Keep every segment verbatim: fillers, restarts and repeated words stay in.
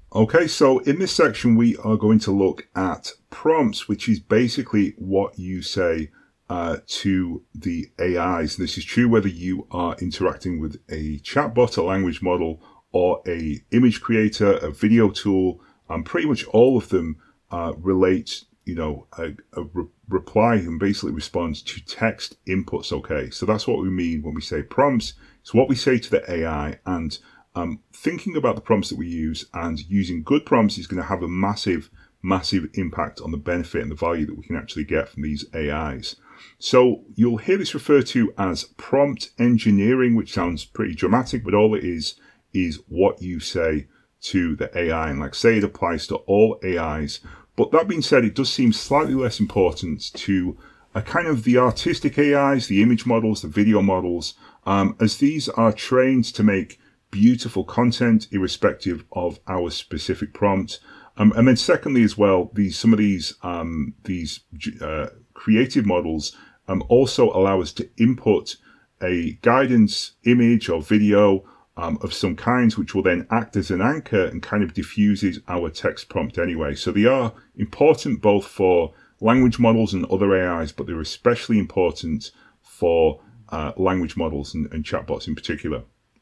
Okay, so in this section, we are going to look at prompts, which is basically what you say uh, to the A Is. And this is true whether you are interacting with a chatbot, a language model, or a image creator, a video tool. Um, pretty much all of them uh, relate, you know, a, a re- reply and basically responds to text inputs. Okay, so that's what we mean when we say prompts. It's what we say to the A I, and Um, thinking about the prompts that we use and using good prompts is going to have a massive, massive impact on the benefit and the value that we can actually get from these A Is. So you'll hear this referred to as prompt engineering, which sounds pretty dramatic, but all it is is what you say to the A I. And like I say, it applies to all A Is. But that being said, it does seem slightly less important to a kind of the artistic A Is, the image models, the video models, um, as these are trained to make beautiful content irrespective of our specific prompt. Um, and then secondly as well, these some of these um, these uh, creative models um, also allow us to input a guidance image or video um, of some kinds, which will then act as an anchor and kind of diffuses our text prompt anyway. So they are important both for language models and other A Is, but they're especially important for uh, language models and, and chatbots in particular.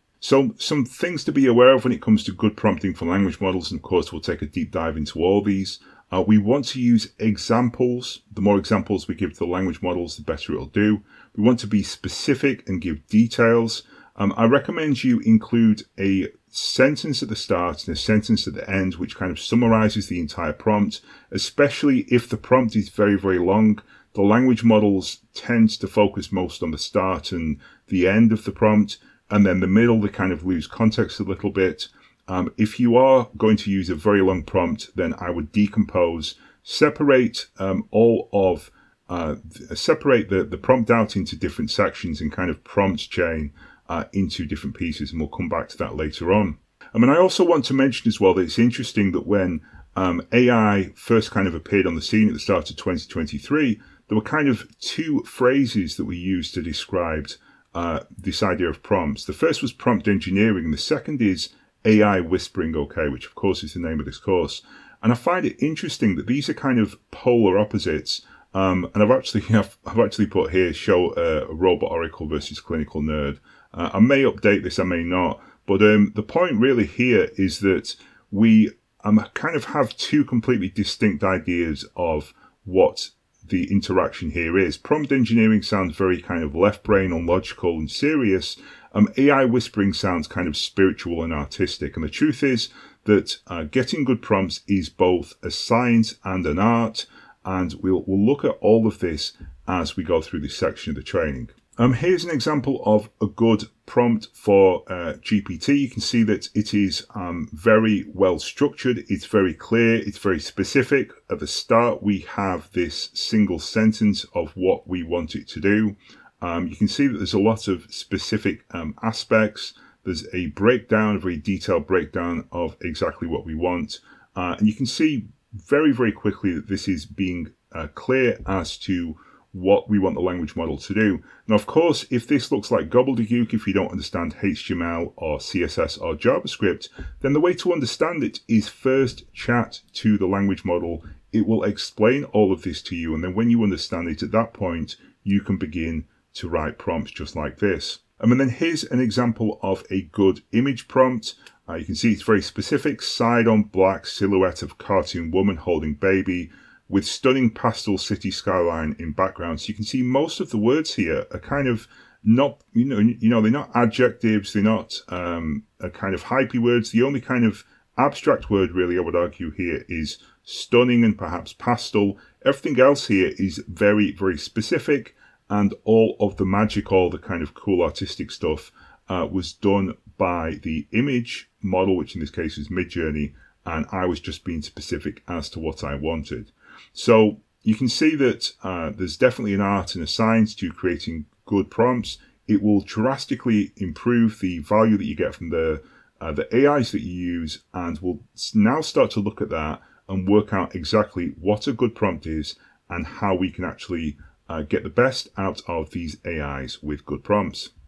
So some things to be aware of when it comes to good prompting for language models, and of course we'll take a deep dive into all these. Uh, we want to use examples. The more examples we give to the language models, the better it'll do. We want to be specific and give details. Um, I recommend you include a sentence at the start and a sentence at the end, which kind of summarizes the entire prompt, especially if the prompt is very, very long. The language models tend to focus most on the start and the end of the prompt. And then the middle, they kind of lose context a little bit. Um, if you are going to use a very long prompt, then I would decompose, separate um, all of, uh, separate the, the prompt out into different sections and kind of prompt chain uh, into different pieces. And we'll come back to that later on. I mean, I also want to mention as well that it's interesting that when um, A I first kind of appeared on the scene at the start of twenty twenty-three, there were kind of two phrases that we used to describe Uh, this idea of prompts. The first was prompt engineering, and the second is A I whispering, okay, which of course is the name of this course. And I find it interesting that these are kind of polar opposites. Um, and I've actually I've, I've actually put here show uh, Robot Oracle versus Clinical Nerd. Uh, I may update this, I may not. But um, the point really here is that we um, kind of have two completely distinct ideas of what the interaction here is. Prompt engineering sounds very kind of left brain and logical and serious. Um, A I whispering sounds kind of spiritual and artistic. And the truth is that uh, getting good prompts is both a science and an art. And we'll, we'll look at all of this as we go through this section of the training. Um, here's an example of a good prompt for uh, G P T. You can see that it is um, very well structured. It's very clear. It's very specific. At the start, we have this single sentence of what we want it to do. Um, you can see that there's a lot of specific um, aspects. There's a breakdown, a very detailed breakdown of exactly what we want. Uh, and you can see very, very quickly that this is being uh, clear as to what we want the language model to do. Now, of course, if this looks like gobbledygook, if you don't understand H T M L or C S S or JavaScript, then the way to understand it is first chat to the language model. It will explain all of this to you. And then when you understand it, at that point, you can begin to write prompts just like this. Um, and then here's an example of a good image prompt. Uh, you can see it's very specific. Side on black silhouette of cartoon woman holding baby, with stunning pastel city skyline in background. So you can see most of the words here are kind of not, you know, you know, they're not adjectives, they're not um, a kind of hypey words. The only kind of abstract word really I would argue here is stunning and perhaps pastel. Everything else here is very, very specific, and all of the magic, all the kind of cool artistic stuff uh, was done by the image model, which in this case is Midjourney, and I was just being specific as to what I wanted. So you can see that uh, there's definitely an art and a science to creating good prompts. It will drastically improve the value that you get from the uh, the A Is that you use, and we'll now start to look at that and work out exactly what a good prompt is and how we can actually uh, get the best out of these A Is with good prompts.